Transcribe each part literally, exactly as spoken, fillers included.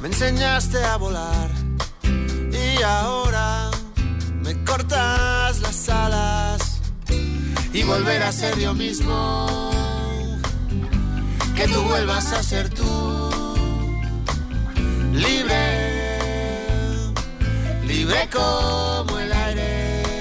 me enseñaste a volar y ahora me cortas las alas y volver a ser yo mismo, que tú vuelvas a ser tú, libre, libre como el aire.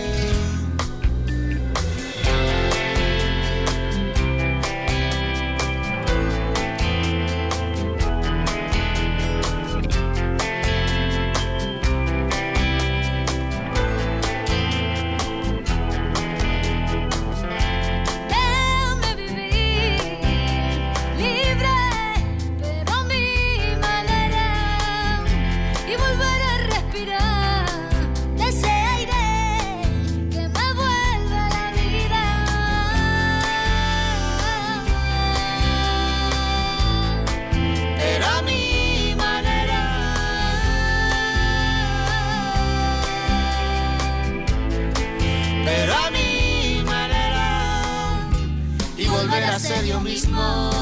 Ser yo mismo,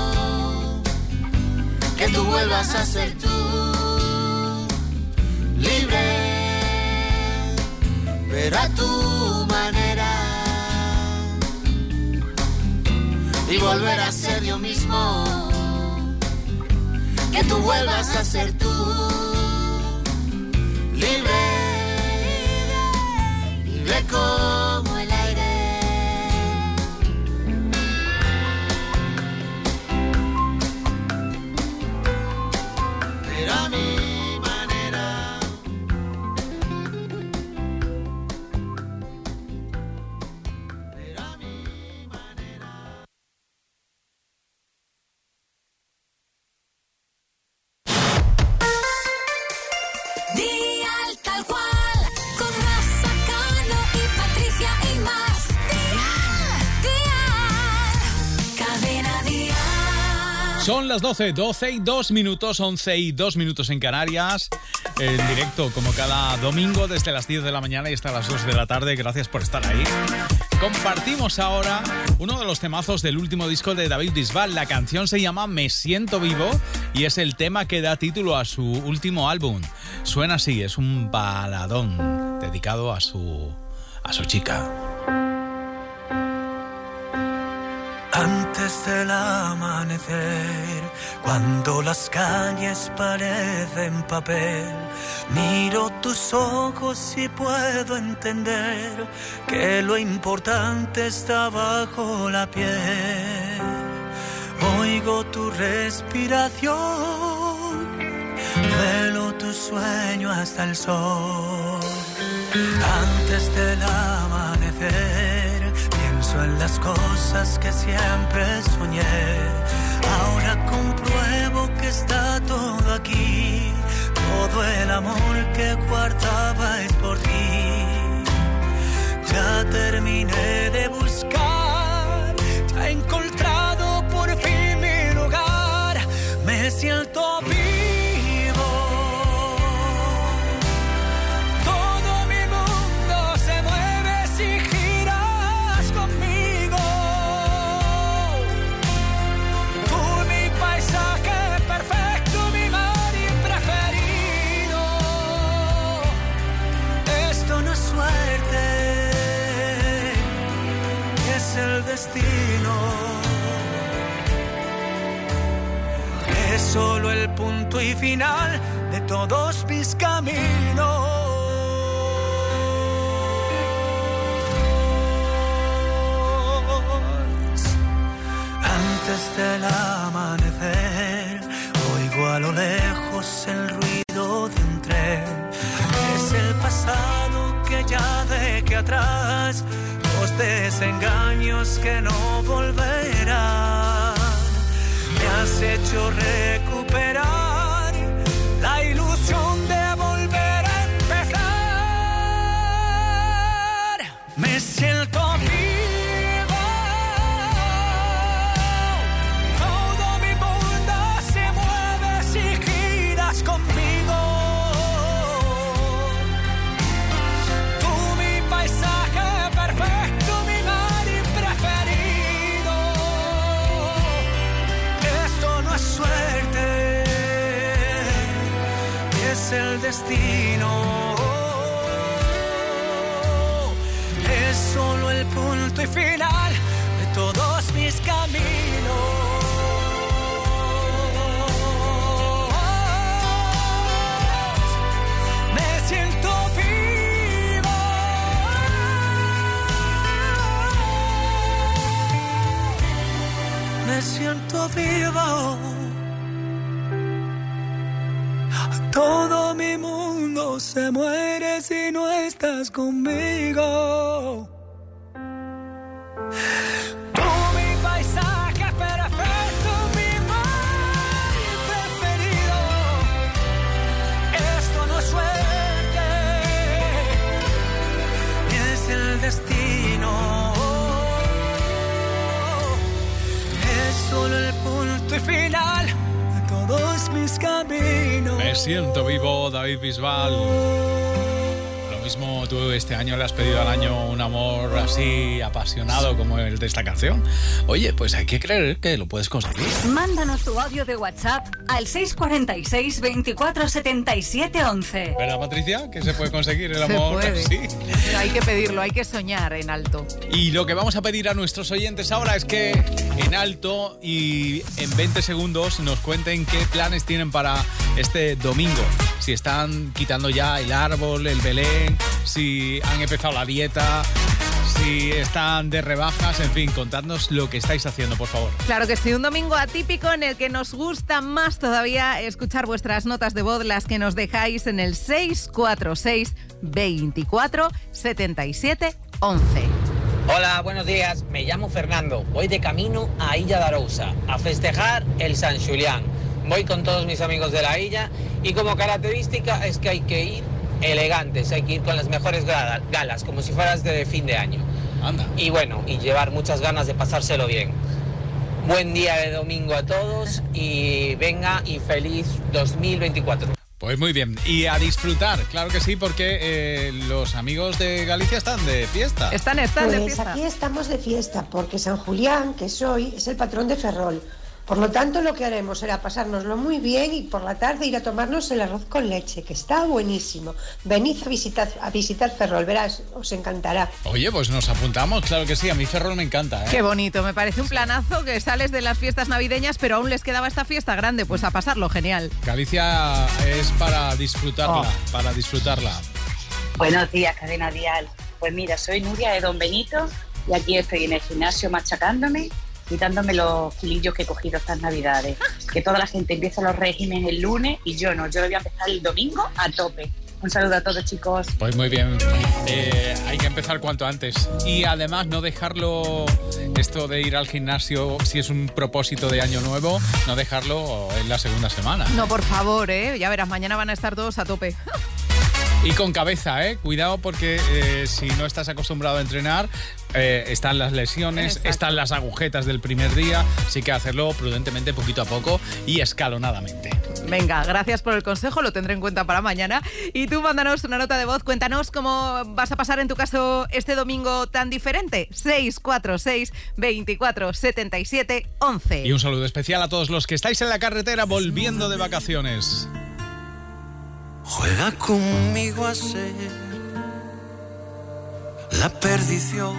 que tú vuelvas a ser tú, libre, pero a tu manera, y volver a ser yo mismo, que tú vuelvas a ser tú, libre, libre como el aire. Son las doce, doce y dos minutos, once y dos minutos en Canarias, en directo como cada domingo desde las diez de la mañana y hasta las dos de la tarde. Gracias por estar ahí. Compartimos ahora uno de los temazos del último disco de David Bisbal. La canción se llama Me Siento Vivo y es el tema que da título a su último álbum. Suena así, es un baladón dedicado a su, a su chica. Antes del amanecer, cuando las calles parecen papel, miro tus ojos y puedo entender que lo importante está bajo la piel. Oigo tu respiración, velo tu sueño hasta el sol. Antes del amanecer, pienso en las cosas que siempre soñé. Ahora compruebo que está todo aquí. Todo el amor que guardaba es por ti. Ya terminé de buscar, ya he encontrado por fin mi lugar. Me siento vivo. El destino es solo el punto y final de todos mis caminos. Antes del amanecer, oigo a lo lejos el ruido de un tren. Es el pasado que ya dejé atrás, los desengaños que no volverán. Me has hecho recuperar la ilusión de volver a empezar. Me siento vivo. Todo mi mundo se mueve si giras conmigo. Tú mi paisaje perfecto, mi mar preferido. Esto no es suerte. es el destino, es solo el punto y final de todos mis caminos. Me siento vivo, me siento vivo. Todo mi mundo se muere si no estás conmigo. Tú mi paisaje perfecto, mi mar preferido. Esto no es suerte, es el destino. Es solo el punto y final de todos mis caminos. Me siento vivo, David Bisbal. Lo mismo tú este año le has pedido al año un amor así apasionado como el de esta canción. Oye, pues hay que creer que lo puedes conseguir. Mándanos tu audio de WhatsApp al seis cuatro seis, veinticuatro, setenta y siete, once. ¿Verdad, Patricia? Que se puede conseguir el Se amor. puede. Sí. Pero hay que pedirlo, hay que soñar en alto. Y lo que vamos a pedir a nuestros oyentes ahora es que en alto y en veinte segundos nos cuenten qué planes tienen para este domingo. Si están quitando ya el árbol, el Belén, si han empezado la dieta, si están de rebajas, en fin, contadnos lo que estáis haciendo, por favor. Claro que sí, un domingo atípico en el que nos gusta más todavía escuchar vuestras notas de voz, las que nos dejáis en el seis cuatro seis, veinticuatro, setenta y siete, once. Hola, buenos días. Me llamo Fernando. Voy de camino a Illa de Arousa a festejar el San Julián. Voy con todos mis amigos de la Illa y como característica es que hay que ir elegantes, hay que ir con las mejores galas, como si fueras de fin de año. Anda. Y bueno, y llevar muchas ganas de pasárselo bien. Buen día de domingo a todos y venga y feliz dos mil veinticuatro. Pues muy bien, y a disfrutar, claro que sí, porque eh, los amigos de Galicia están de fiesta. Están, están pues de fiesta. Aquí estamos de fiesta, porque San Julián, que es hoy, es el patrón de Ferrol. Por lo tanto, lo que haremos será pasárnoslo muy bien y por la tarde ir a tomarnos el arroz con leche, que está buenísimo. Venid a visitar, a visitar Ferrol, verás, os encantará. Oye, pues nos apuntamos, claro que sí, a mí Ferrol me encanta, ¿eh? Qué bonito, me parece un planazo que sales de las fiestas navideñas, pero aún les quedaba esta fiesta grande, pues a pasarlo genial. Galicia es para disfrutarla, Oh. para disfrutarla. Buenos días, Cadena Dial. Pues mira, soy Nuria de Don Benito y aquí estoy en el gimnasio machacándome, quitándome los kilillos que he cogido estas navidades. Que toda la gente empieza los regímenes el lunes y yo no, yo lo voy a empezar el domingo a tope. Un saludo a todos, chicos. Pues muy bien, eh, hay que empezar cuanto antes. Y además no dejarlo, esto de ir al gimnasio, si es un propósito de año nuevo, no dejarlo en la segunda semana. No, por favor, ¿eh? Ya verás, mañana van a estar todos a tope. Y con cabeza, ¿eh? Cuidado porque eh, si no estás acostumbrado a entrenar, eh, están las lesiones, Exacto. están las agujetas del primer día, así que hacerlo prudentemente, poquito a poco y escalonadamente. Venga, gracias por el consejo, lo tendré en cuenta para mañana. Y tú mándanos una nota de voz, cuéntanos cómo vas a pasar en tu caso este domingo tan diferente. seis cuatro seis, veinticuatro, setenta y siete, once. Y un saludo especial a todos los que estáis en la carretera volviendo de vacaciones. Juega conmigo a ser la perdición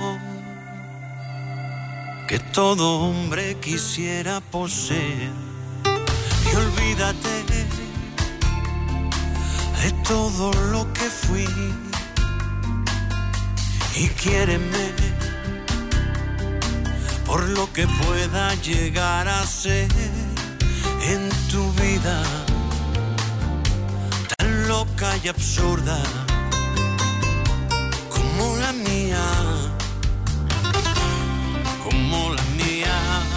que todo hombre quisiera poseer. Y olvídate de todo lo que fui y quiéreme por lo que pueda llegar a ser en tu vida. Loca y absurda como la mía, como la mía.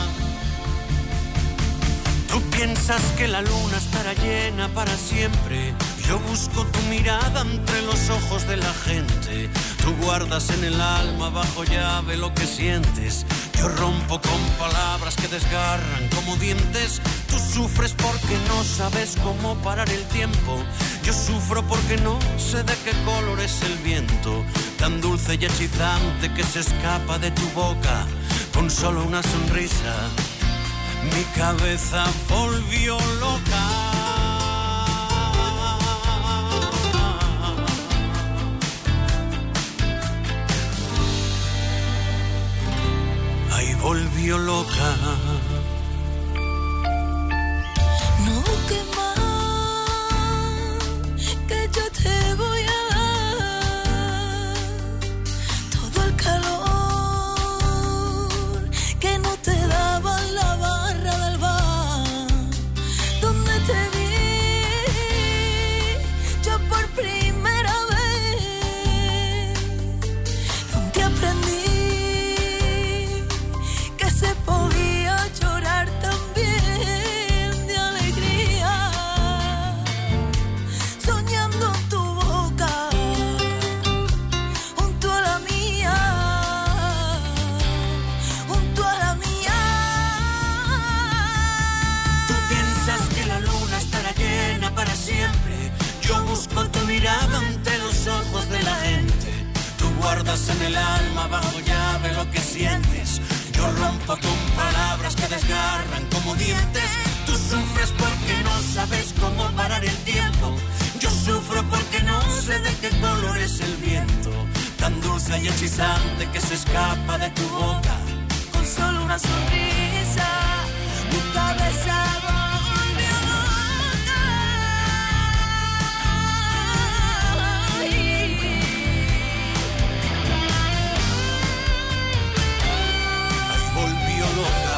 Tú piensas que la luna estará llena para siempre. Yo busco tu mirada entre los ojos de la gente. Tú guardas en el alma bajo llave lo que sientes. Yo rompo con palabras que desgarran como dientes. Tú sufres porque no sabes cómo parar el tiempo. Yo sufro porque no sé de qué color es el viento, tan dulce y hechizante que se escapa de tu boca con solo una sonrisa. Mi cabeza volvió loca. volvió loca. No busques más, que yo te voy a dar todo el calor que no te daba en la barra del bar donde te vi yo por primera vez, donde aprendí que se podía llorar también de alegría, soñando en tu boca junto a la mía, junto a la mía. Tú piensas que la luna estará llena para siempre. Yo busco tu mirada ante los ojos de la gente. Tú guardas en el alma bajo llave lo que sientes. Yo rompo con palabras que desgarran como dientes. Tú sufres porque no sabes cómo parar el tiempo. Yo sufro porque no sé de qué color es el viento. Tan dulce y hechizante que se escapa de tu boca. Con solo una sonrisa, mi cabeza volvió loca. Ay, Ay, volvió loca.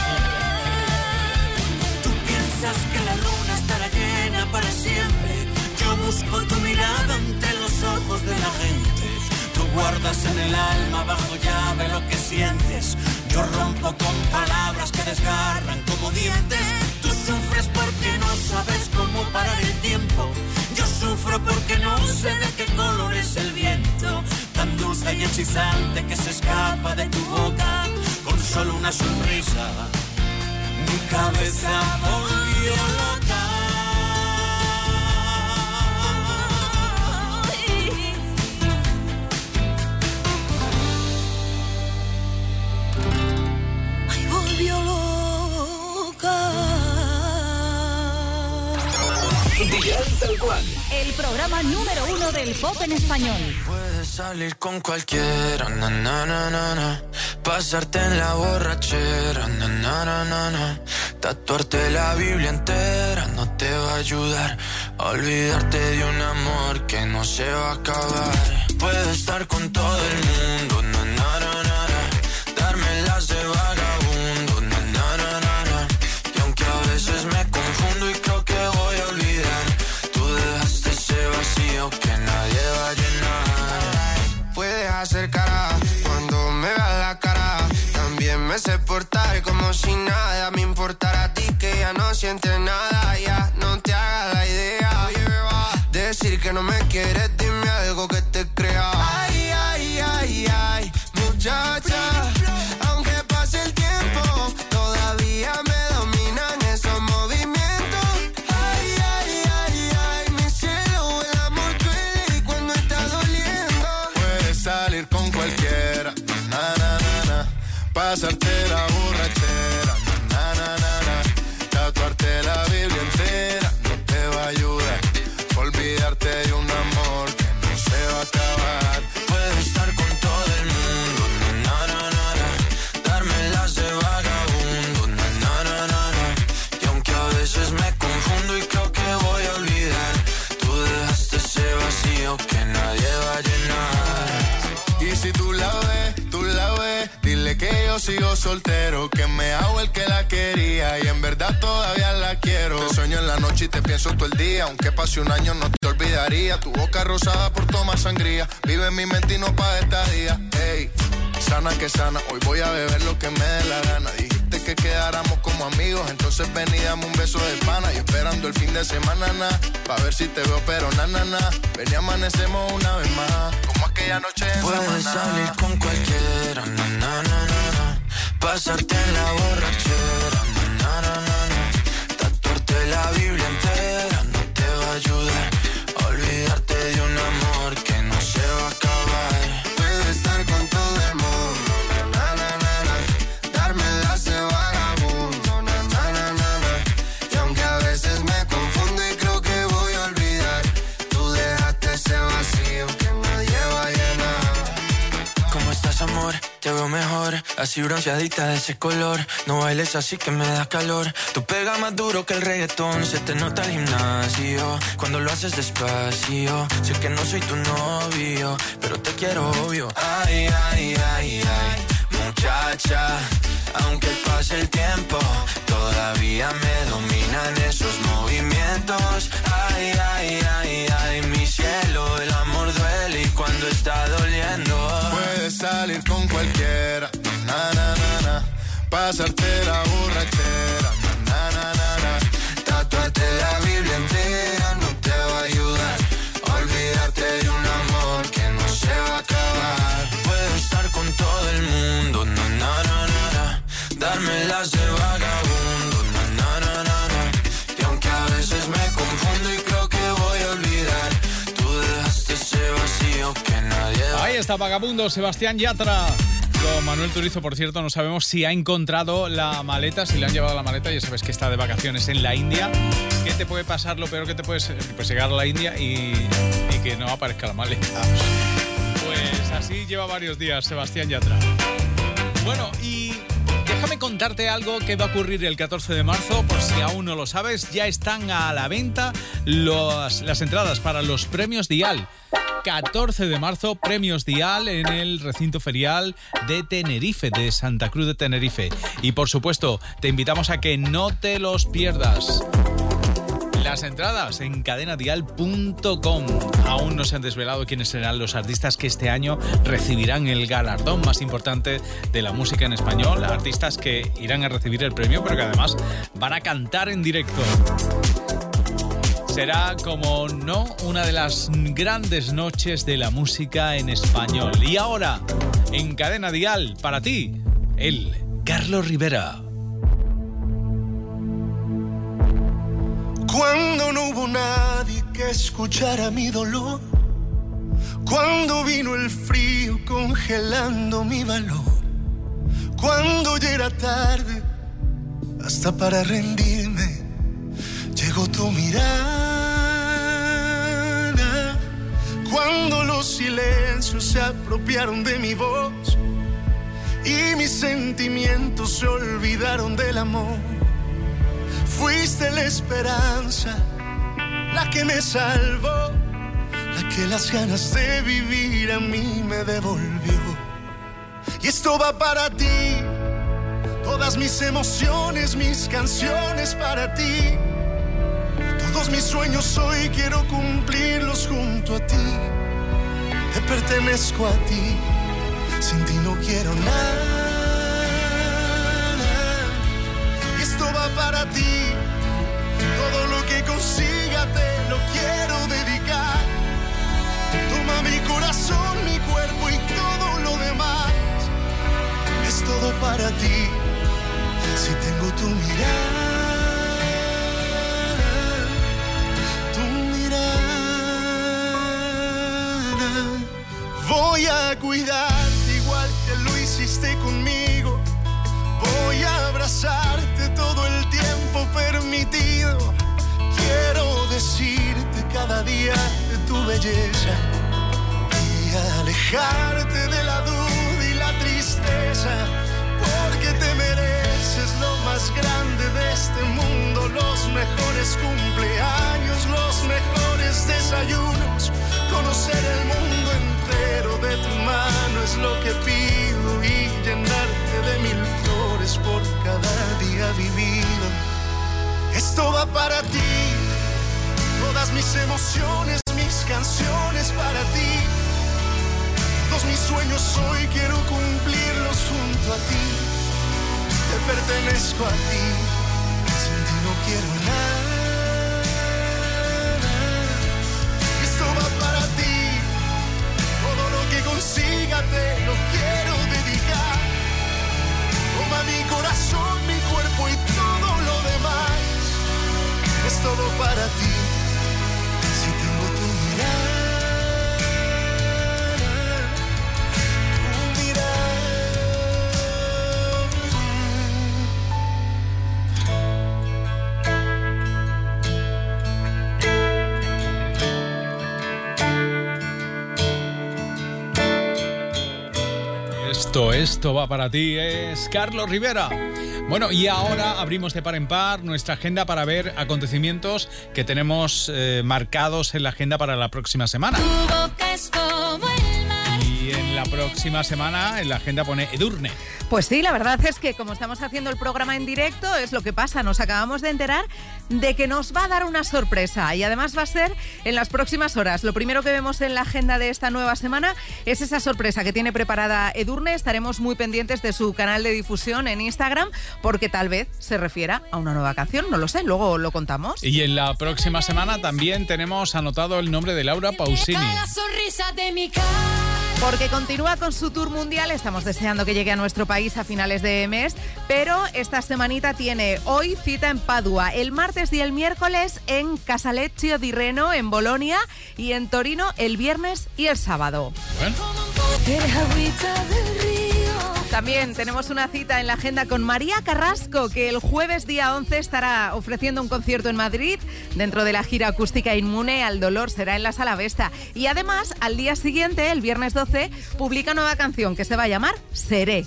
Tú piensas que la luna estará llena para siempre. Yo busco tu mirada ante los ojos de la gente. Tú guardas en el alma bajo llave lo que sientes. Yo rompo con palabras que desgarran como dientes. Tú sufres porque no sabes cómo parar el tiempo. Yo sufro porque no sé de qué color es el viento. Tan dulce y hechizante que se escapa de tu boca. Con solo una sonrisa, mi cabeza volvió loca. ay, volvió loca. Dial Tal Cual. El programa número uno del pop en español. Puedes salir con cualquiera, na na na na na. Pasarte en la borrachera, na na na na na. Tatuarte la Biblia entera no te va a ayudar a olvidarte de un amor que no se va a acabar. Puedes estar con todo el mundo, na na na na na. Darme las de vagabundo, na na na na na. Y aunque a veces me confundo y creo que voy a olvidar, tú dejaste ese vacío que nadie va a llenar. Puedes hacer cara cuando me veas la cara. También me sé portar como si nada me importara a ti, que ya no sientes nada. Ya no te hagas la idea. Decir que no me quieres, dime algo que te crea. Ay, ay, ay, ay, muchacha. Aunque pase el tiempo, todavía me dominan esos movimientos. Ay, ay, ay, ay, mi cielo, el amor duele y cuando está doliendo. Puedes salir con cualquiera, na na na na. Pasarte la borrachera, na na na na. Tatuarte la Biblia entera no te va a ayudar. Olvidarte de un amor que no se va a acabar. Puedes estar con todo el mundo, na na na na na. Darme las de vagabundo, na na na na na. Y aunque a veces me confundo y creo que voy a olvidar, tú dejaste ese vacío que nadie va a llenar. Y si tú la ves, tú la ves, dile que yo sigo soltero, que me hago el que la quería y en verdad todavía la quiero. Te sueño en la noche y te pienso todo el día, aunque pase un año no te olvidaría. Tu boca rosada por tomar sangría, vive en mi mente y no pa' esta día. Ey, sana que sana, hoy voy a beber lo que me dé la gana. Dijiste que quedáramos como amigos, entonces ven y dame un beso de pana. Y esperando el fin de semana, na, pa' ver si te veo pero na, na, na. Ven y amanecemos una vez más, como aquella noche en Puedes Samaná. salir con cualquiera, na na na na na. Pasarte en la borrachera, na na na na na. Tatuarte la Biblia entera no te va a ayudar a olvidarte de un amor que no se va a acabar. Puedes estar con todo el mundo, na na na na. Darme las de vagabundo, na na na na na. Y aunque a veces me confundo y creo que voy a olvidar, tú dejaste ese vacío que nadie va a llenar. ¿Cómo estás, amor? te veo mejor, así bronceadita de ese color. No bailes así que me da calor. Tú pegas más duro que el reggaetón, se te nota el gimnasio cuando lo haces despacio. Sé que no soy tu novio, pero te quiero obvio. Ay, ay, ay, ay, muchacha, aunque pase el tiempo, todavía me dominan esos movimientos. Ay, ay, ay, ay, mi cielo, el amor duele y cuando está doliendo. Puedes salir con cualquiera, na, na, na, na. Pasarte la borrachera, na, na, na, na. Tatuarte la Biblia entera no te va a ayudar. Olvídate de un amor que no se va a acabar. Puedo estar con todo el mundo, na, na, na, na, na. Darme las de vagabundo, na, na, na, na, na. Y aunque a veces me confundo y creo que voy a olvidar, tú dejaste ese vacío que nadie da. Ahí está Vagabundo, Sebastián Yatra. Con Manuel Turizo, por cierto, no sabemos si ha encontrado la maleta, si le han llevado la maleta. Ya sabes que está de vacaciones en la India. ¿Qué te puede pasar? Lo peor que te puede pues llegar a la India y, y que no aparezca la maleta. Pues así lleva varios días Sebastián Yatra. Bueno, y déjame contarte algo que va a ocurrir el catorce de marzo, por si aún no lo sabes. Ya están a la venta los, las entradas para los premios Dial. catorce de marzo, premios Dial en el recinto ferial de Tenerife, de Santa Cruz de Tenerife. Y por supuesto, te invitamos a que no te los pierdas. Las entradas en cadena dial punto com. Aún no se han desvelado quiénes serán los artistas que este año recibirán el galardón más importante de la música en español. Artistas que irán a recibir el premio, pero que además van a cantar en directo. Será, como no, una de las grandes noches de la música en español. Y ahora, en Cadena Dial, para ti, el Carlos Rivera. Cuando no hubo nadie que escuchara mi dolor, cuando vino el frío congelando mi valor, cuando ya era tarde hasta para rendirme, llegó tu mirada. Cuando los silencios se apropiaron de mi voz y mis sentimientos se olvidaron del amor, fuiste la esperanza, la que me salvó, la que las ganas de vivir a mí me devolvió. Y esto va para ti, todas mis emociones, mis canciones para ti. Todos mis sueños hoy quiero cumplirlos junto a ti. Te pertenezco a ti, sin ti no quiero nada. Y esto va para ti, todo lo que consiga te lo quiero dedicar. Toma mi corazón, mi cuerpo y todo lo demás. Es todo para ti, si tengo tu mirada. Voy a cuidarte igual que lo hiciste conmigo. Voy a abrazarte todo el tiempo permitido. Quiero decirte cada día de tu belleza y alejarte de la duda y la tristeza, porque te mereces lo más grande de este mundo, los mejores cumpleaños, los mejores desayunos, conocer el mundo entero de tu mano es lo que pido y llenarte de mil flores por cada día vivido. Esto va para ti, todas mis emociones, mis canciones para ti. Todos mis sueños hoy quiero cumplirlos junto a ti. Te pertenezco a ti, sin ti no quiero nada. Esto va para ti, todo lo que consiga te lo quiero dedicar. Toma mi corazón, mi cuerpo y todo lo demás. Es todo para ti, si tengo tu mirada. Justo esto va para ti, es Carlos Rivera. Bueno, y ahora abrimos de par en par nuestra agenda para ver acontecimientos que tenemos eh, marcados en la agenda para la próxima semana. Tu boca es como el mar. Y en la próxima semana en la agenda pone Edurne. Pues sí, la verdad es que como estamos haciendo el programa en directo, es lo que pasa. Nos acabamos de enterar de que nos va a dar una sorpresa y además va a ser en las próximas horas. Lo primero que vemos en la agenda de esta nueva semana es esa sorpresa que tiene preparada Edurne. Estaremos muy pendientes de su canal de difusión en Instagram porque tal vez se refiera a una nueva canción, no lo sé, luego lo contamos. Y en la próxima semana también tenemos anotado el nombre de Laura Pausini. Porque continúa con su tour mundial, estamos deseando que llegue a nuestro país a finales de mes, pero esta semanita tiene hoy cita en Padua, el martes y el miércoles en Casalecchio di Reno, en Bolonia, y en Torino el viernes y el sábado. Bueno. También tenemos una cita en la agenda con María Carrasco, que el jueves día once estará ofreciendo un concierto en Madrid dentro de la gira acústica Inmune al Dolor, será en la Sala Vesta. Y además, al día siguiente, el viernes doce, publica nueva canción que se va a llamar Seré.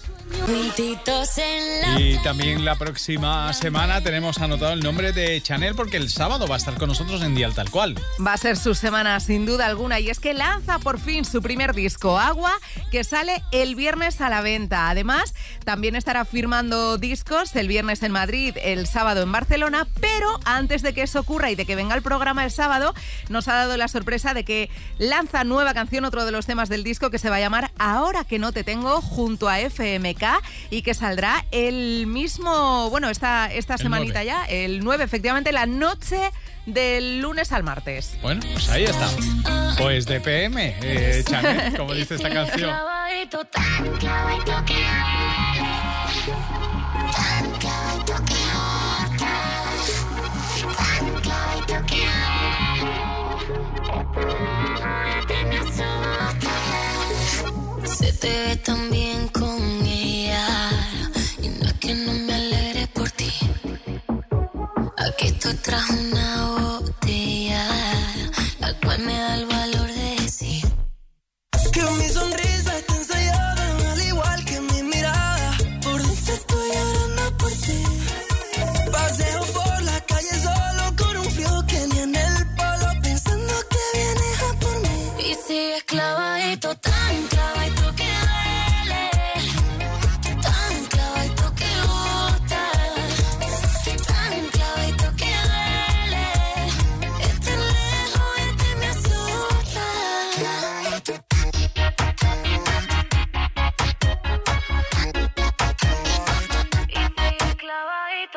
Y también la próxima semana tenemos anotado el nombre de Chanel porque el sábado va a estar con nosotros en Dial Tal Cual. Va a ser su semana sin duda alguna y es que lanza por fin su primer disco, Agua, que sale el viernes a la venta. Además, también estará firmando discos el viernes en Madrid, el sábado en Barcelona, pero antes de que eso ocurra y de que venga el programa el sábado, nos ha dado la sorpresa de que lanza nueva canción, otro de los temas del disco que se va a llamar Ahora que no te tengo, junto a F M K, y que saldrá el mismo, bueno, esta, esta semanita ya, el nueve, efectivamente, la noche del lunes al martes. Bueno, pues ahí está. Pues de P M, eh, Chanel, como dice esta canción. Se te ve tan bien con ella y no es que no me alegre por ti. Aquí estoy tras una botella, la cual me da el valor de decir que mi sonrisa está ensayada, al igual que mi mirada. Por dentro estoy llorando por ti. Paseo por la calle solo con un frío que ni en el polo, pensando que vienes a por mí. Y sigues clavadito, tan clavadito que duele, tan clavadito que gusta, tan clavadito que duele. Estar lejos de ti me asusta. Y sigues clavadito.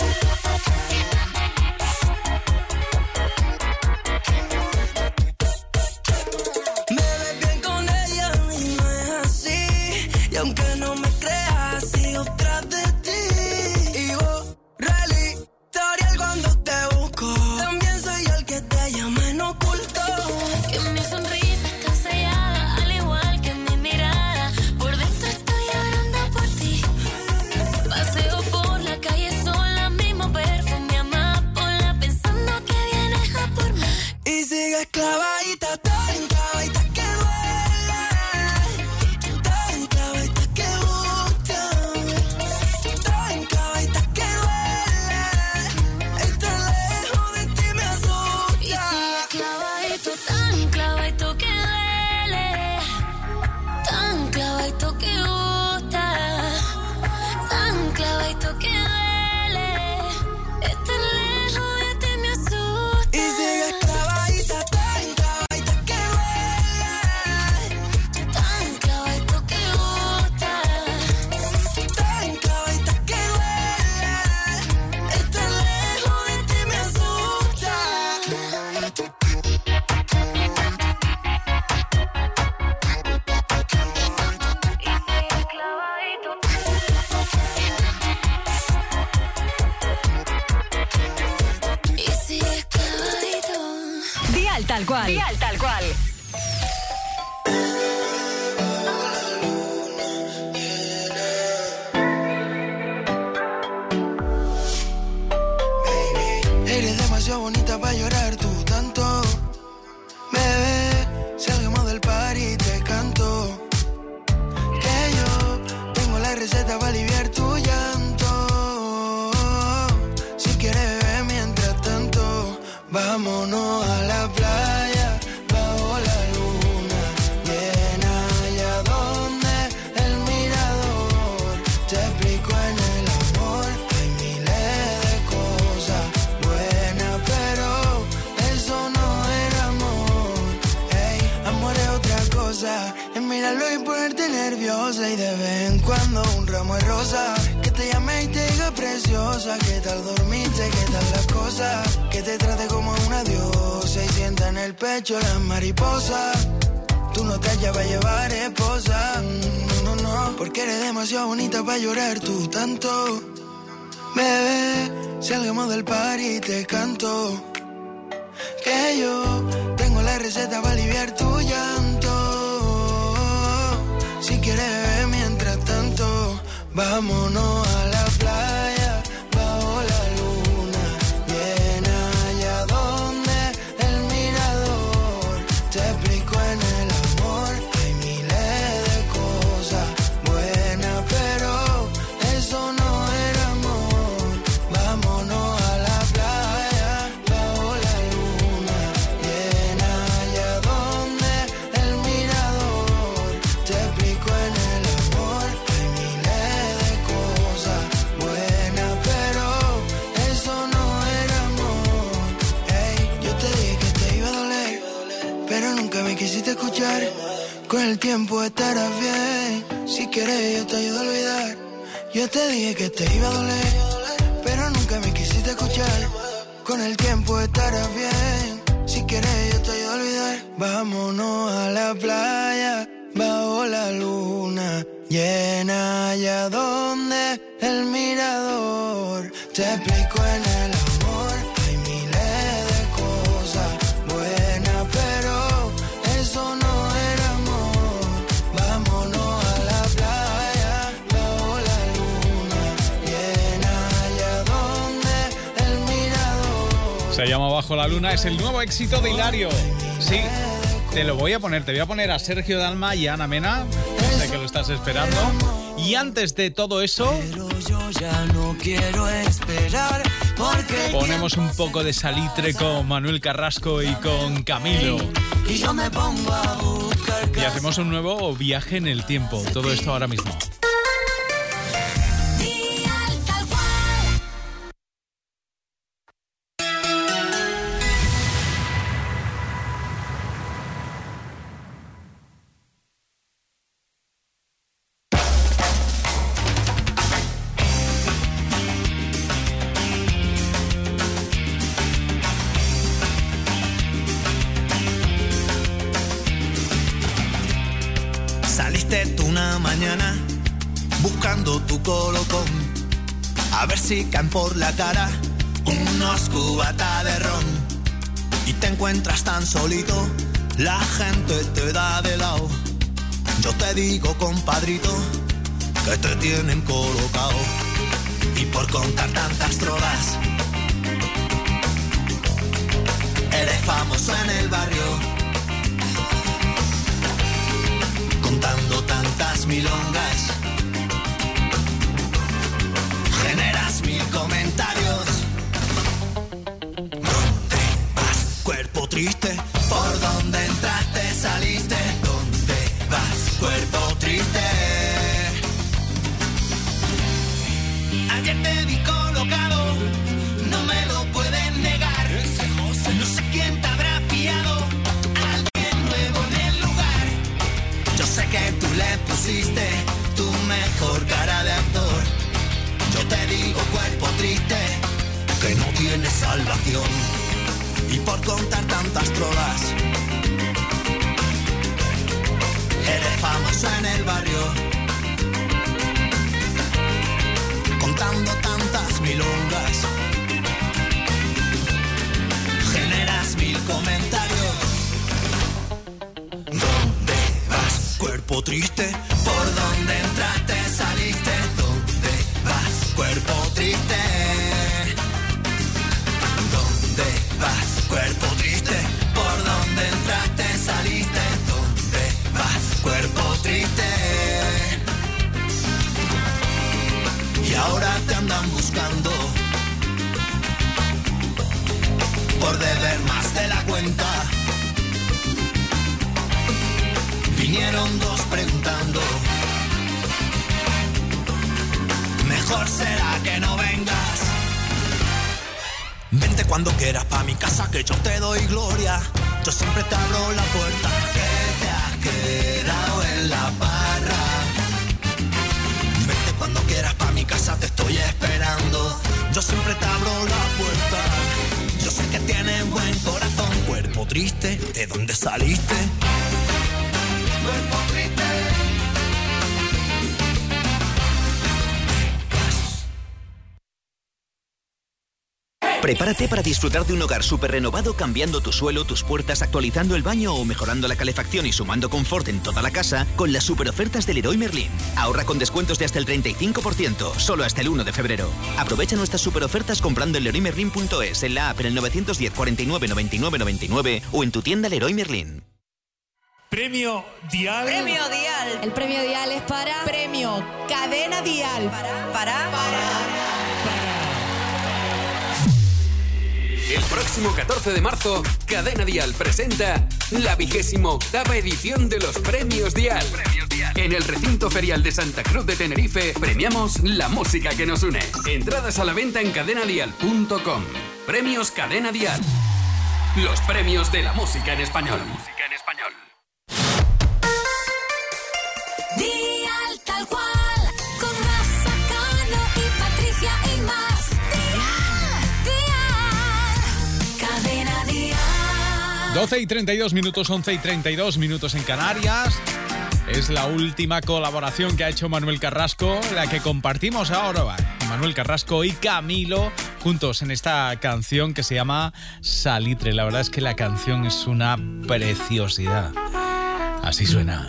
Me ves bien con ella y no es así. Y aunque no me creas, sigo tras de ti. Y borra el historial cuando te busco. También soy yo el que te llama en oculto. Que mi sonrisa está sellada, al igual que mi mirada. Por dentro estoy llorando por ti. Paseo por la calle sola, mismo perfume amapola, pensando que vienes a por mí. Y sigues clavadita, tan clavadita que duele, tan clavadita que gusta, tan clavadita que duele. Estar lejos de ti me asusta. Y sigues clavadito, tan clavadito que duele, tan clavadito que gusta, tan clavadito que duele. Estar lejos de ti me asusta. Y sigues clavadita, tan clavadita que duele, Tan clavadito que gusta, tan clavadita que duele. Estar lejos de ti me asusta. y sigues clavadito. Dial Tal Cual. Dial Tal Cual. Eres demasiado bonita para llorar tú tanto. Bebé, salgamos del party y te canto. Que yo mirarlo y ponerte nerviosa. Y de vez en cuando un ramo de rosa. Que te llame y te diga preciosa. ¿Qué tal dormiste? ¿Qué tal las cosas? Que te trate como una diosa. Y sienta en el pecho las mariposas. Tú no te hallas para llevar esposa. No, no, no. Porque eres demasiado bonita para llorar tú tanto. Bebé, salgamos del party y te canto. Que yo tengo la receta para aliviar tu llanto. Si quieres beber mientras tanto, vámonos a la playa, bajo la luna llena, allá donde el mirador. Te explico en el amor, hay miles de cosas buenas, pero eso no era amor. Vámonos a la playa, bajo la luna llena, allá donde el mirador. Te explico en el amor, hay miles de cosas buenas, pero eso no era amor. Ey, yo te dije que te iba a doler, pero nunca me quisiste escuchar. Con el tiempo estarás bien, si quieres yo te ayudo a olvidar. Yo te dije que te iba a doler, pero nunca me quisiste escuchar. Con el tiempo estarás bien, si quieres yo te ayudo a olvidar. Vámonos a la playa, bajo la luna llena, allá donde el mirador. Te explico en el amor, hay miles de cosas buenas, pero eso no era amor. Vámonos a la playa, bajo la luna llena, allá donde el mirador. Se llama Bajo la Luna, es el nuevo éxito de Hilario. Sí, te lo voy a poner, te voy a poner a Sergio Dalma y a Ana Mena. Sé que lo estás esperando. Y antes de todo eso, Pero yo ya no quiero esperar, porque ponemos un poco de salitre con Manuel Carrasco y con Camilo. y yo me pongo a buscar Y hacemos un nuevo viaje en el tiempo. Todo esto ahora mismo. Saliste tú una mañana buscando tu colocón, a ver si caen por la cara unos cubatas de ron. Y te encuentras tan solito, la gente te da de lado. Yo te digo, compadrito, que te tienen colocado. Y por contar tantas drogas, eres famoso en el barrio. Contando tantas milongas, generas mil comentarios. ¿Dónde vas, cuerpo triste? ¿Por dónde entraste, saliste? ¿Dónde vas, cuerpo triste? Ayer te vi colocado, no me lo pueden negar. No sé quién te habrá pillado, alguien nuevo en el lugar. Yo sé que tú le pusiste tu mejor cara de actor. Yo te digo, cuerpo triste, que no tiene salvación. Y por contar tantas trolas, eres famoso en el barrio. Contando tantas milongas, generas mil comentarios. ¿Dónde vas, cuerpo triste? ¿Por dónde entraste, saliste? ¿Dónde vas, cuerpo triste? ¿Dónde vas, cuerpo triste? ¿Por dónde entraste, saliste? ¿Dónde vas, cuerpo triste? Y ahora te andan buscando por deber más de la cuenta. Vinieron dos preguntando, mejor será que no vengas. Vente cuando quieras pa' mi casa, que yo te doy gloria. Yo siempre te abro la puerta. Que te has quedado en la te abro la puerta. Yo sé que tienes buen corazón, cuerpo triste, ¿de dónde saliste? Cuerpo triste. Prepárate para disfrutar de un hogar súper renovado cambiando tu suelo, tus puertas, actualizando el baño o mejorando la calefacción y sumando confort en toda la casa con las super ofertas del Leroy Merlin. Ahorra con descuentos de hasta el treinta y cinco por ciento, solo hasta el uno de febrero. Aprovecha nuestras super ofertas comprando en leroy merlin punto es, en la app en el nueve uno cero, cuarenta y nueve, noventa y nueve, noventa y nueve o en tu tienda Leroy Merlin. Premio Dial. Premio Dial. El premio Dial es para... Premio Cadena Dial. Para... Para... para... El próximo catorce de marzo, Cadena Dial presenta la vigésimo octava edición de los Premios Dial. En el recinto ferial de Santa Cruz de Tenerife, premiamos la música que nos une. Entradas a la venta en cadena dial punto com. Premios Cadena Dial. Los premios de la música en español. Música en español. Dial tal cual, con Rafa Cano y Patricia y más. doce y treinta y dos minutos, once y treinta y dos minutos en Canarias. Es la última colaboración que ha hecho Manuel Carrasco, la que compartimos ahora. Manuel Carrasco y Camilo juntos en esta canción que se llama Salitre. La verdad es que la canción es una preciosidad. Así suena.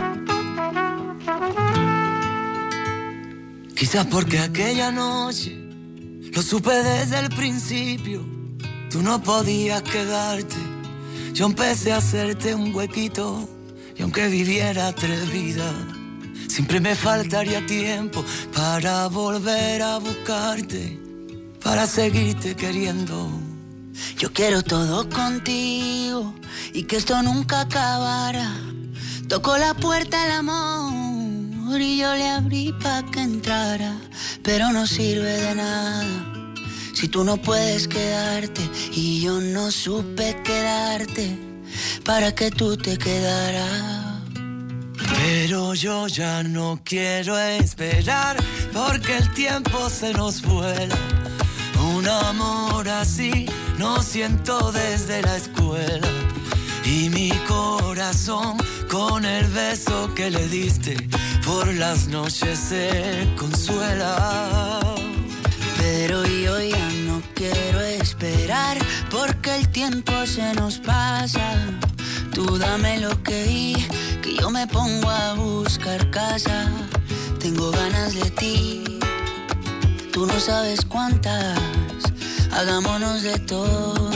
Quizás porque aquella noche lo supe desde el principio. Tú no podías quedarte. Yo empecé a hacerte un huequito y aunque viviera tres vidas, siempre me faltaría tiempo para volver a buscarte, para seguirte queriendo. Yo quiero todo contigo y que esto nunca acabara. Tocó la puerta el amor y yo le abrí pa' que entrara, pero no sirve de nada si tú no puedes quedarte y yo no supe quedarte para que tú te quedaras. Pero yo ya no quiero esperar porque el tiempo se nos vuela. Un amor así no siento desde la escuela. Y mi corazón con el beso que le diste por las noches se consuela. Pero yo ya no quiero esperar porque el tiempo se nos pasa. Tú dame lo que hay, que yo me pongo a buscar casa. Tengo ganas de ti, tú no sabes cuántas. Hagámonos de todo,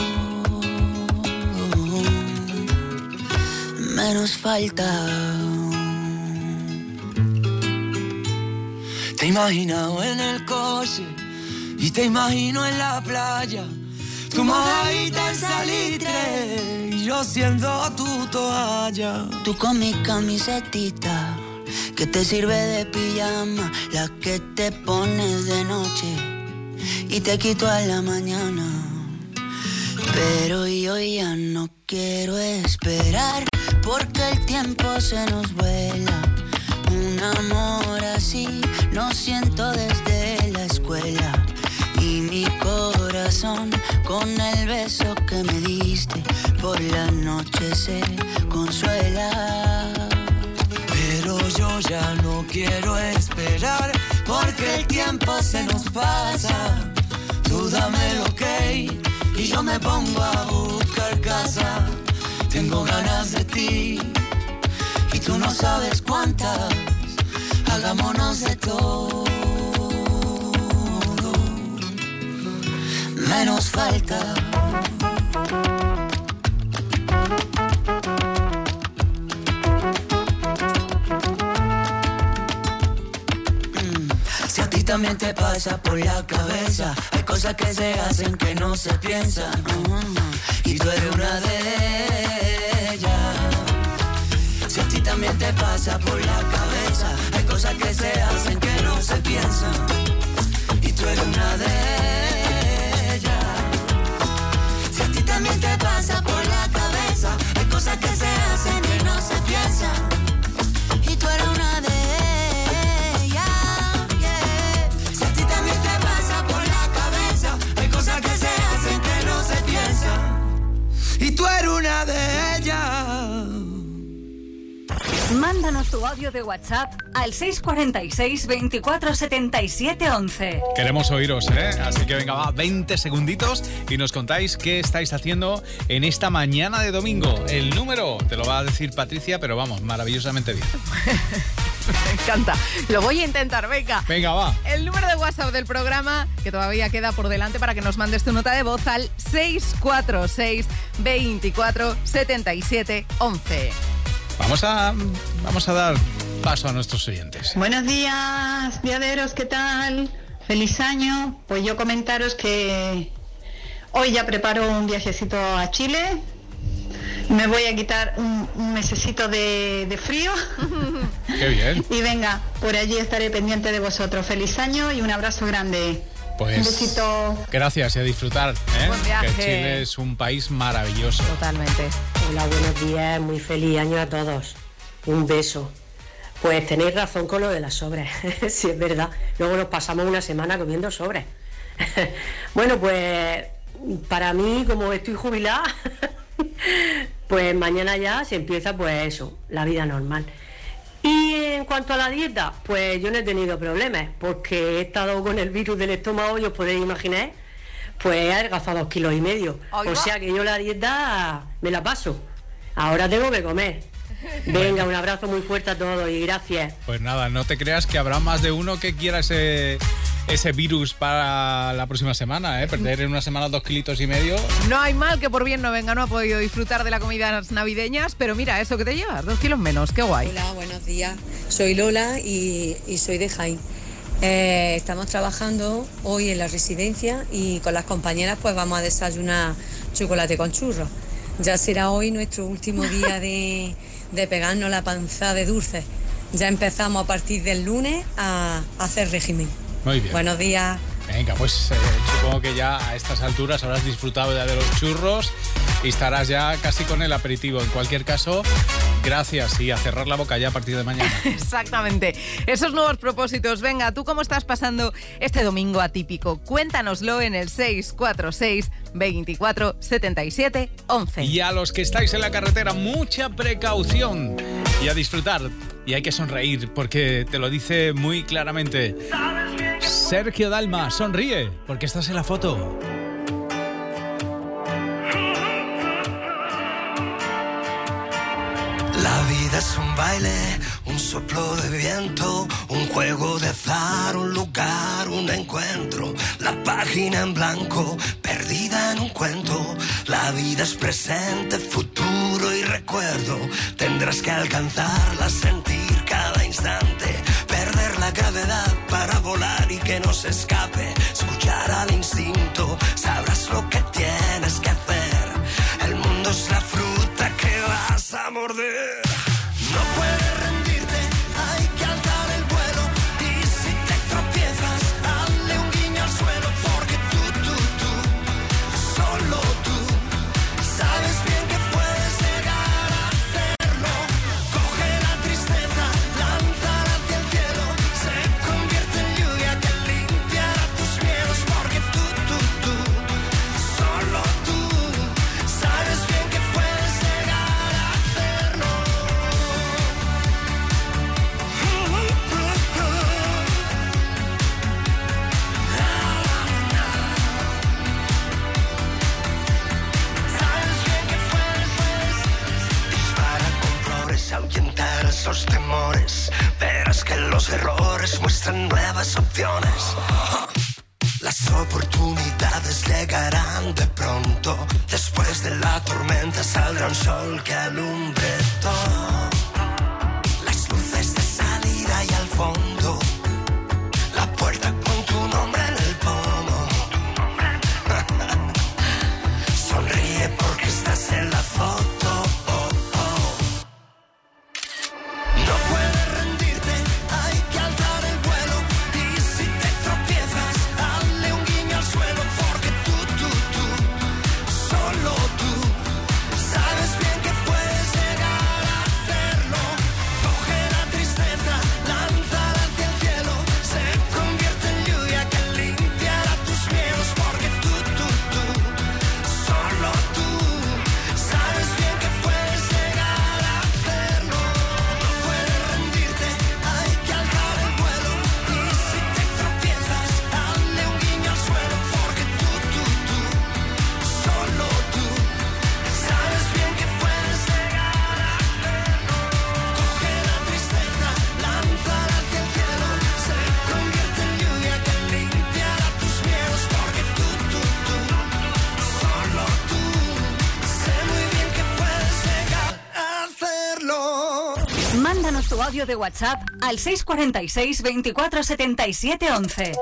menos falta. Te he imaginado en el coche y te imagino en la playa, tu mojadita en salitre y yo siendo tu toalla. Tú con mi camisetita que te sirve de pijama, la que te pones de noche y te quito a la mañana. Pero yo ya no quiero esperar porque el tiempo se nos vuela. Un amor así no siento desde la escuela. Y mi corazón con el beso que me diste por la noche se consuela. Pero yo ya no quiero esperar porque el tiempo se nos pasa. Tú dame lo que hay y yo me pongo a buscar casa. Tengo ganas de ti y tú no sabes cuántas. Hagámonos de todo, menos falta. Mm. Si a ti también te pasa por la cabeza, hay cosas que se hacen que no se piensan, uh-huh. Y tú eres una de ellas. Si a ti también te pasa por la cabeza, hay cosas que se hacen que no se piensan, y tú eres una de ellas. Si a ti también te pasa por la cabeza, hay cosas que se hacen que no se piensan, y tú eres una de ellas, yeah. Si a ti también te pasa por la cabeza, Mándanos tu audio de WhatsApp al seis cuatro seis, veinticuatro, setenta y siete, once. Queremos oíros, ¿eh? Así que venga, va, veinte segunditos y nos contáis qué estáis haciendo en esta mañana de domingo. El número te lo va a decir Patricia, pero vamos, maravillosamente bien. Me encanta. Lo voy a intentar, venga. Venga, va. El número de WhatsApp del programa, que todavía queda por delante para que nos mandes tu nota de voz al seis cuatro seis, veinticuatro, setenta y siete, once. Vamos a, vamos a dar paso a nuestros oyentes. Buenos días, viajeros, ¿qué tal? Feliz año. Pues yo comentaros que hoy ya preparo un viajecito a Chile. Me voy a quitar un, un mesecito de, de frío. Qué bien. Y venga, por allí estaré pendiente de vosotros. Feliz año y un abrazo grande. Pues, un besito. Gracias y a disfrutar, ¿eh? Buen viaje. Que Chile es un país maravilloso. Totalmente. Hola, buenos días, muy feliz año a todos. Un beso. Pues tenéis razón con lo de las sobres, sí es verdad. Luego nos pasamos una semana comiendo sobres. Bueno, pues para mí, como estoy jubilada, pues mañana ya se empieza pues eso, la vida normal. Y en cuanto a la dieta, pues yo no he tenido problemas, porque he estado con el virus del estómago, y os podéis imaginar, pues he adelgazado dos kilos y medio. O sea que yo la dieta me la paso. Ahora tengo que comer. Venga, un abrazo muy fuerte a todos y gracias. Pues nada, no te creas que habrá más de uno que quiera ese, ese virus para la próxima semana, ¿eh? Perder en una semana dos kilitos y medio. No hay mal que por bien no venga, no ha podido disfrutar de las comidas navideñas, pero mira, eso que te llevas, dos kilos menos, qué guay. Hola, buenos días. Soy Lola y, y soy de Jaén. Eh, estamos trabajando hoy en la residencia y con las compañeras pues vamos a desayunar chocolate con churros. Ya será hoy nuestro último día de, de pegarnos la panza de dulces. Ya empezamos a partir del lunes a, a hacer régimen. Muy bien. Buenos días. Venga, pues eh, supongo que ya a estas alturas habrás disfrutado ya de los churros y estarás ya casi con el aperitivo. En cualquier caso, gracias y a cerrar la boca ya a partir de mañana. Exactamente. Esos nuevos propósitos. Venga, ¿tú cómo estás pasando este domingo atípico? Cuéntanoslo en el seis cuatro seis, veinticuatro, setenta y siete, once. Y a los que estáis en la carretera, mucha precaución y a disfrutar. Y hay que sonreír porque te lo dice muy claramente Sergio Dalma. Sonríe porque estás en la foto. La vida es un baile, un soplo de viento, un juego de azar, un lugar, un encuentro. La página en blanco, perdida en un cuento. La vida es presente, futuro y recuerdo. Tendrás que alcanzarla, sentir cada instante. Perder la gravedad para volar y que no se escape. Escuchar al instinto, sabrás lo que tienes que hacer. El mundo es la fruta que vas a morder. No puedes rendirte, hay que alzar el vuelo. Y si te tropiezas, dale un guiño al suelo. Porque tú, tú, tú, solo tú, sabes bien que puedes llegar a hacerlo. Coge la tristeza, lánzala hacia el cielo. Se convierte en lluvia que limpiará tus miedos. Porque tú, tú, tú, solo tú, sabes bien que puedes llegar a hacerlo. Ahuyentar esos temores, verás que los errores muestran nuevas opciones. Las oportunidades llegarán de pronto. Después de la tormenta saldrá un sol que alumbre todo. Las luces de salida y al fondo, la puerta con tu nombre en el pomo. Sonríe porque estás en la foto. No puedes rendirte, hay que alzar el vuelo. Y si te tropiezas, dale un guiño al suelo. Porque tú, tú, tú, solo tú, sabes bien que puedes Mándanos tu audio de WhatsApp al seis cuatro seis, veinticuatro, setenta y siete, once.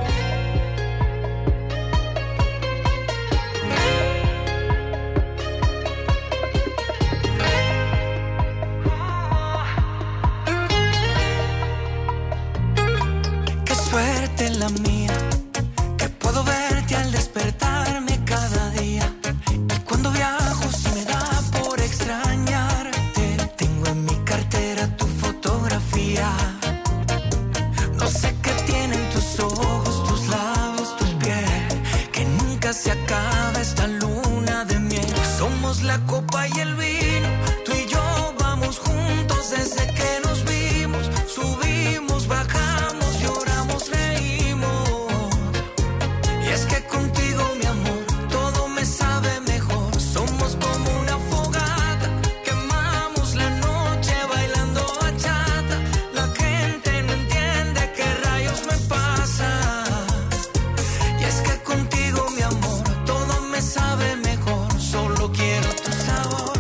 Qué suerte la mía, que puedo verte al despertarme cada día. Y cuando viajo si me da por extrañarte, tengo en mi cartera tu fotografía. No sé qué tienen tus ojos, tus labios, tu piel, que nunca se acaba esta luna de miel. Somos la copa y el vino, tú y yo vamos juntos desde que nos vimos. Subimos, bajamos, lloramos, reímos. Y es que contigo, mi amor, todo me sabe mejor. Somos como una fogata, quemamos la noche bailando bachata. La gente no entiende qué rayos me pasa. Y es que contigo, mi amor, todo me sabe mejor. Solo quiero tu sabor.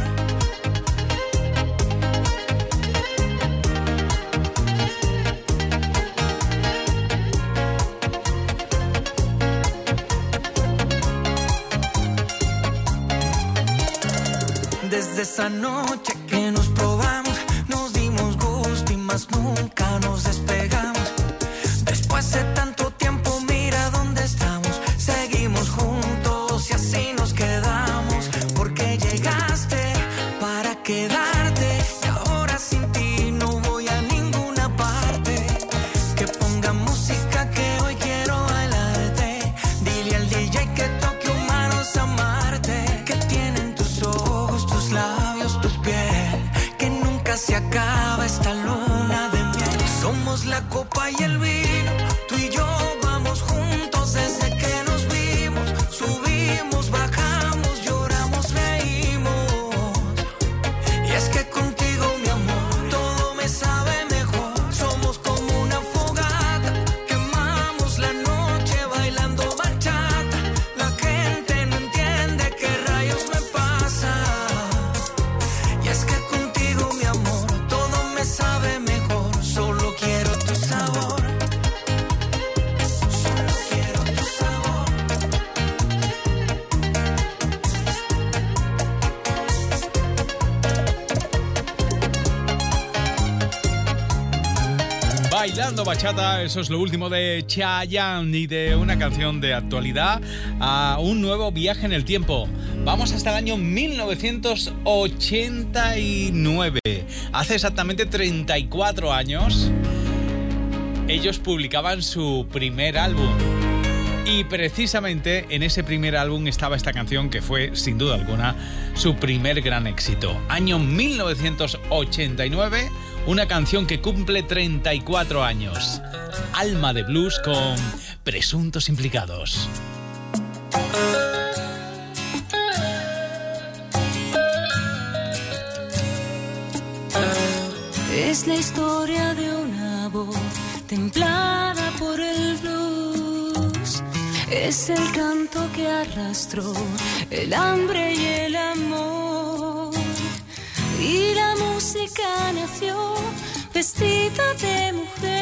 Desde esa noche que nos probamos, nos dimos gusto y más nunca nos despegamos. Después de tanto tiempo, mira dónde estamos. Seguimos juntos y así nos quedamos. Porque llegaste para quedarte y ahora sin ti no voy a ninguna parte. Que ponga música que hoy quiero bailarte. Dile al D J que toque humanos amarte. Que tienen tus ojos, tus labios, tu piel, que nunca se acaba esta luna de miel. Somos la copa y el vino, tú y yo vamos juntos desde que nos vimos. Subimos, bajamos, lloramos, reímos. Y es que contigo, mi amor, todo me sabe mejor. Somos como una fogata, quemamos la noche bailando bachata. La gente no entiende qué rayos me pasa. Y es que contigo, mi amor, todo me sabe mejor. Solo quiero tu sabor. Solo quiero tu sabor. Bailando bachata, eso es lo último de Chayanne y de una canción de actualidad a un nuevo viaje en el tiempo. Vamos hasta el año mil novecientos ochenta y nueve. Hace exactamente treinta y cuatro años, ellos publicaban su primer álbum. Y precisamente en ese primer álbum estaba esta canción que fue, sin duda alguna, su primer gran éxito. Año mil novecientos ochenta y nueve, una canción que cumple treinta y cuatro años. Alma de Blues con Presuntos Implicados. Es la historia de una voz templada por el blues. Es el canto que arrastró el hambre y el amor. Y la música nació vestida de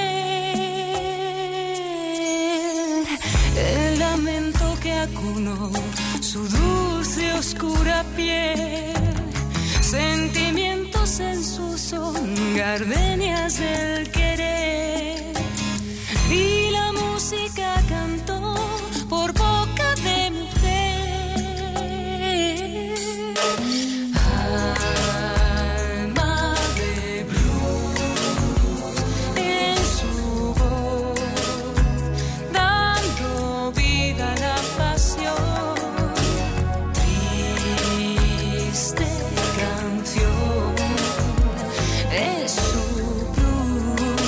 mujer. El lamento que acunó su dulce oscura piel. Sentimientos en su son, gardenias del querer. Y la música cantó por boca de mujer. Alma de blues en su voz, dando vida a la pasión. Triste canción es su blues.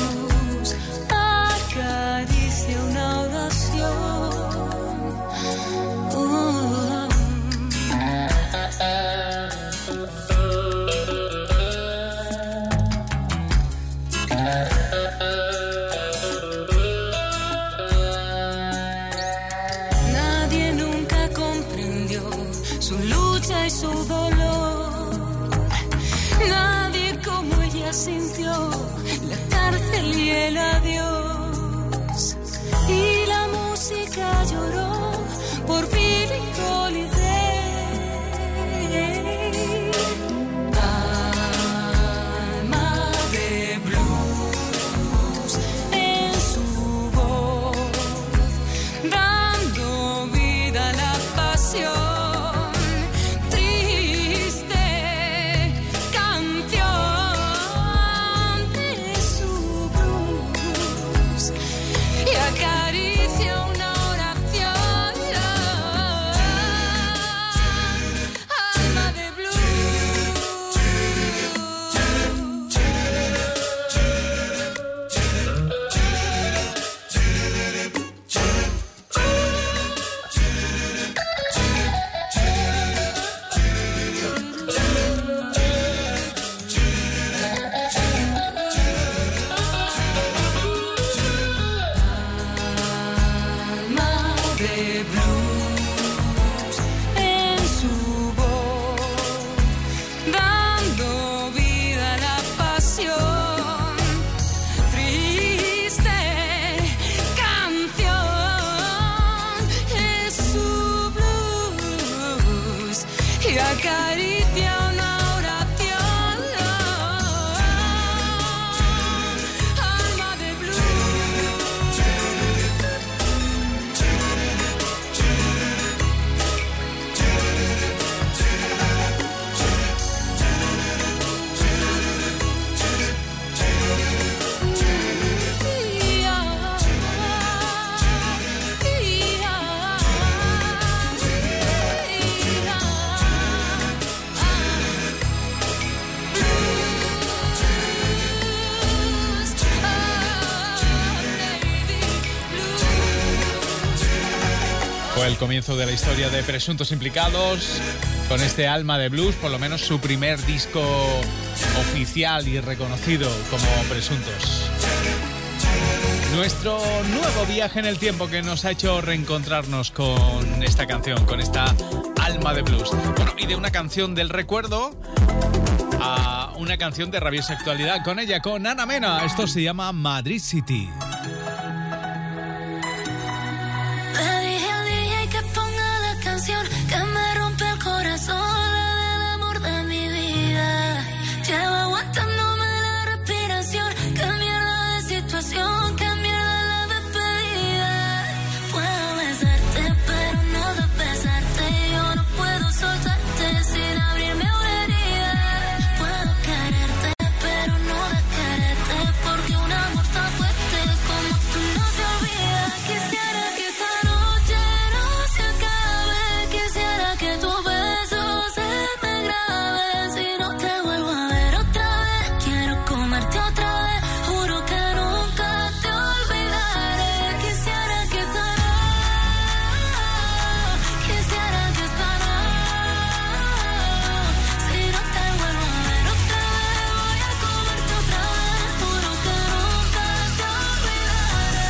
el adiós y la música lloró por Billie Holiday. Alma de blues en su voz, dando vida a la pasión, triste canción de su blues, y acaricia una oración. Alma de blues. Alma de blues en su voz, dando vida a la pasión, triste canción es su blues, y acaricia una oración. Alma de blues. Fue el comienzo de la historia de Presuntos Implicados con este Alma de Blues, por lo menos su primer disco oficial y reconocido como Presuntos. Nuestro nuevo viaje en el tiempo que nos ha hecho reencontrarnos con esta canción, con esta Alma de Blues. Bueno, y de una canción del recuerdo a una canción de rabiosa actualidad con ella, con Ana Mena. Esto se llama Madrid City. Le dije al D J que ponga la canción que me rompe el corazón, la del amor de mi vida. Llevo aguantándome la respiración, qué mierda de situación, qué mierda la despedida. Puedo besarte, pero no de besarte. Yo no puedo soltarte sin abrirme una herida. Puedo quererte, pero no de quererte, porque un amor tan fuerte como tú no se olvida. Quisiera que esta noche no se acabe, quisiera que tu beso se me grabe. Si no te vuelvo a ver otra vez, quiero comerte otra vez, juro que nunca te olvidaré. Quisiera que esta noche, quisiera que esta noche, si no te vuelvo a ver otra vez, voy a comerte otra vez, juro que nunca te olvidaré.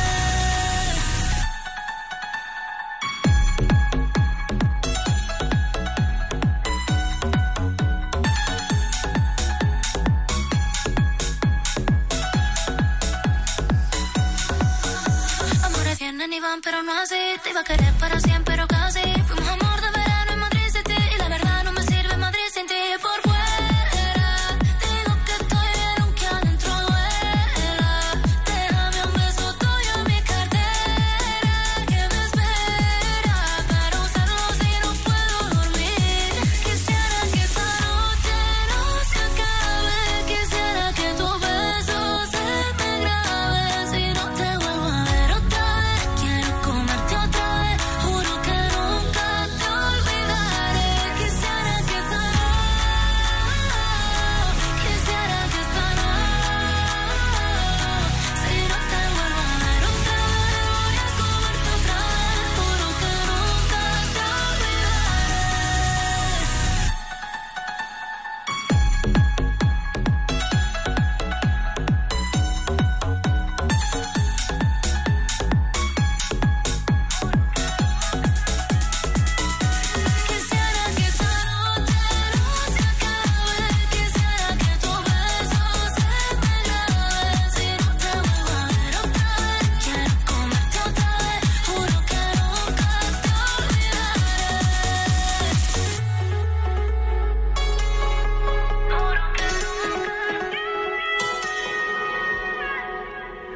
Amores vienen y van, pero no así. Te iba a querer para siempre, pero casi. Fuimos amor de verano en Madrid City, y la verdad no me sirve Madrid sin ti. Por fuera te digo que estoy bien, aunque adentro duela. Déjame un beso tuyo en mi cartera, que me espera para usarlo si no puedo dormir. Quisiera que esta noche no se acabe, quisiera que tu beso se me grabe. Si no te vuelvo a ver otra vez, quiero comerte otra vez, juro que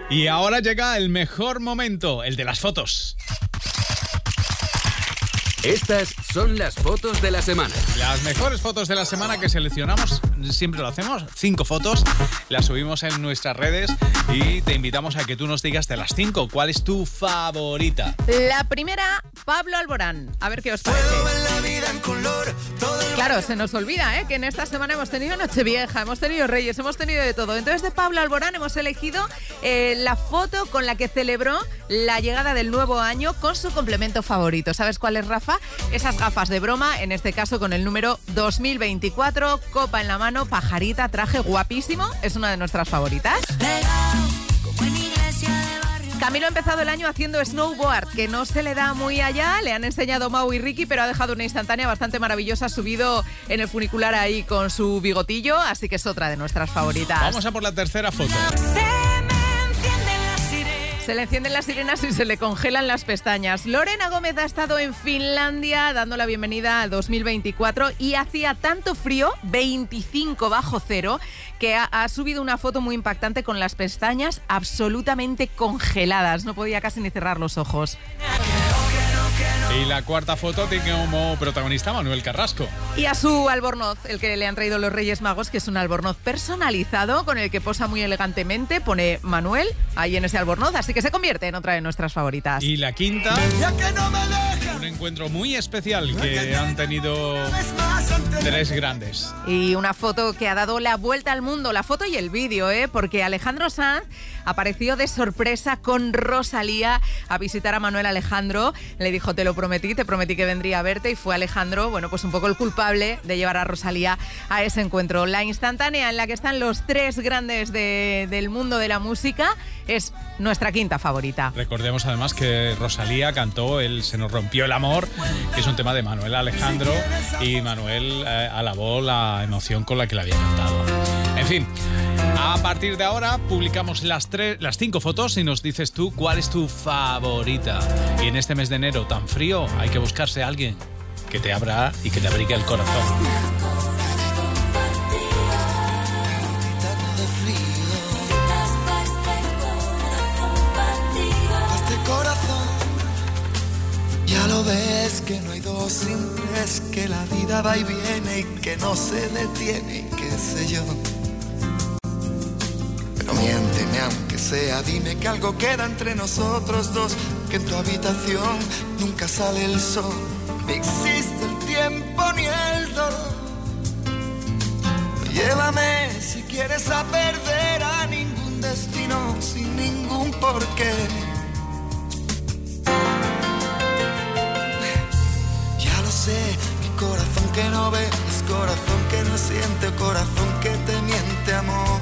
Y ahora llega el mejor momento, el de las fotos. Estas son las fotos de la semana. Las mejores fotos de la semana que seleccionamos, siempre lo hacemos, cinco fotos, las subimos en nuestras redes y te invitamos a que tú nos digas de las cinco, ¿cuál es tu favorita? La primera, Pablo Alborán. A ver qué os parece. Claro, se nos olvida, ¿eh? Que en esta semana hemos tenido Nochevieja, hemos tenido Reyes, hemos tenido de todo. Entonces, de Pablo Alborán hemos elegido eh, la foto con la que celebró la llegada del nuevo año con su complemento favorito. ¿Sabes cuál es, Rafa? Esas gafas de broma, en este caso con el número dos mil veinticuatro, copa en la mano, pajarita, traje guapísimo, es una de nuestras favoritas. Camilo ha empezado el año haciendo snowboard, que no se le da muy allá, le han enseñado Mau y Ricky, pero ha dejado una instantánea bastante maravillosa, subido en el funicular ahí con su bigotillo, así que es otra de nuestras favoritas. Vamos a por la tercera foto. Se le encienden las sirenas y se le congelan las pestañas. Lorena Gómez ha estado en Finlandia dando la bienvenida al dos mil veinticuatro y hacía tanto frío, veinticinco bajo cero, que ha, ha subido una foto muy impactante con las pestañas absolutamente congeladas. No podía casi ni cerrar los ojos. Y la cuarta foto tiene como protagonista Manuel Carrasco. Y a su albornoz, el que le han traído los Reyes Magos, que es un albornoz personalizado con el que posa muy elegantemente, pone Manuel ahí en ese albornoz, así que se convierte en otra de nuestras favoritas. Y la quinta, un encuentro muy especial que han tenido tres grandes. Y una foto que ha dado la vuelta al mundo, la foto y el vídeo, ¿eh? Porque Alejandro Sanz apareció de sorpresa con Rosalía a visitar a Manuel Alejandro. Le dijo, te lo prometí, te prometí que vendría a verte, y fue Alejandro, bueno, pues un poco el culpable de llevar a Rosalía a ese encuentro. La instantánea en la que están los tres grandes de, del mundo de la música es nuestra quinta favorita. Recordemos además que Rosalía cantó el Se nos rompió el amor, que es un tema de Manuel Alejandro, y Manuel eh, alabó la emoción con la que la había cantado. En fin, a partir de ahora publicamos las, tres, las cinco fotos y nos dices tú cuál es tu favorita. Y en este mes de enero tan frío hay que buscarse a alguien que te abra y que te abrigue el corazón. Ya lo ves que no hay dos sin tres, que la vida va y viene y que no se detiene, y qué sé yo. Pero miénteme aunque sea, dime que algo queda entre nosotros dos, que en tu habitación nunca sale el sol, ni existe el tiempo ni el dolor. Llévame si quieres a perder a ningún destino sin ningún porqué. Mi corazón que no ve, es corazón que no siente, corazón que te miente, amor.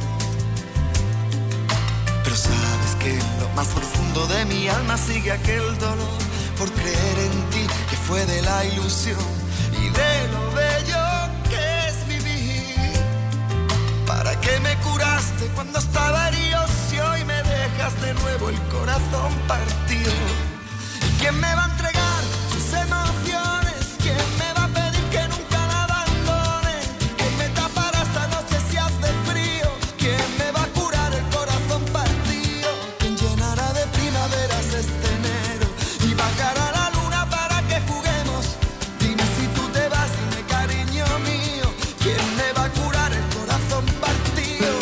Pero sabes que en lo más profundo de mi alma sigue aquel dolor por creer en ti, que fue de la ilusión y de lo bello que es vivir. ¿Para qué me curaste cuando estaba herido si hoy me dejas de nuevo el corazón partido? ¿Y quién me va a entregar sus emociones? ¿Quién me va a pedir que nunca la abandone? ¿Quién me tapará esta noche si hace frío? ¿Quién me va a curar el corazón partido? ¿Quién llenará de primaveras este enero y bajará la luna para que juguemos? Dime si tú te vas, dime cariño mío, ¿quién me va a curar el corazón partido?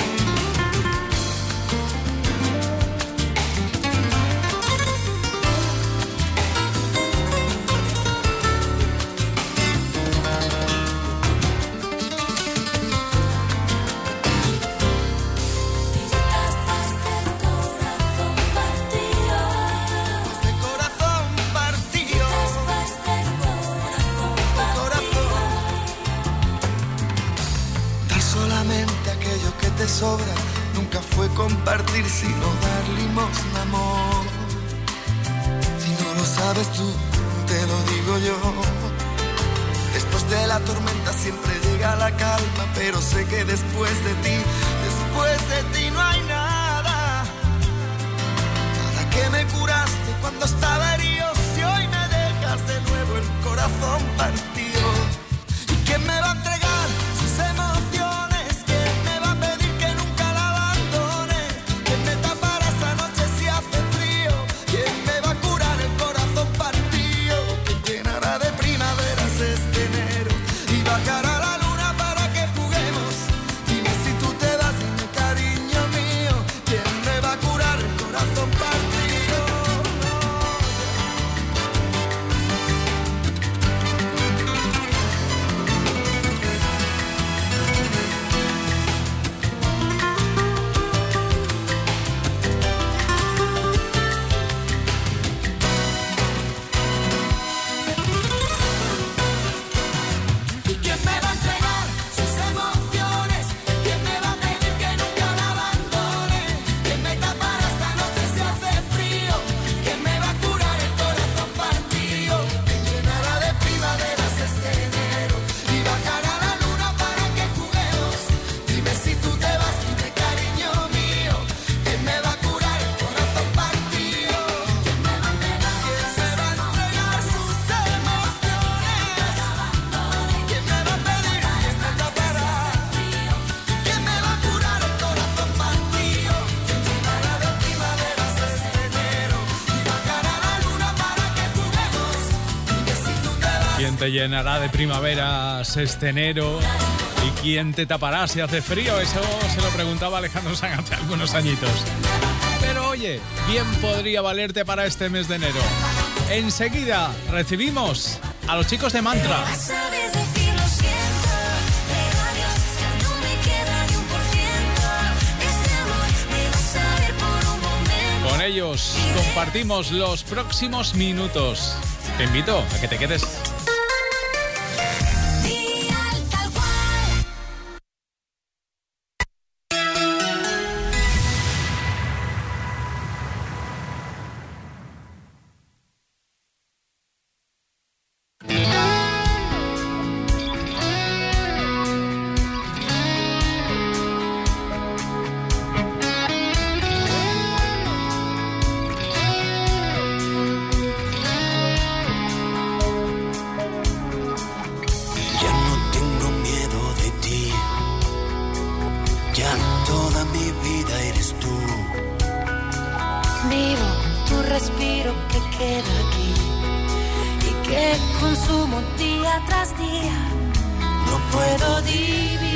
Sobra, nunca fue compartir sino dar limosna, amor. Si no lo sabes tú, te lo digo yo. Después de la tormenta siempre llega la calma, pero sé que después de ti, después de ti no hay nada. Nada que me curaste cuando estaba herido, si hoy me dejas de nuevo el corazón partido. ¿Y quién me va a entregar sus emociones? ¿Quién me va a pedir que nunca la abandone? ¿Quién me tapará te llenará de primaveras este enero? ¿Y quién te tapará si hace frío? Eso se lo preguntaba Alejandro Sanz hace algunos añitos. Pero oye, bien podría valerte para este mes de enero. Enseguida recibimos a los chicos de Mantra. Con ellos compartimos los próximos minutos. Te invito a que te quedes. Consumo día tras día, no puedo dividir.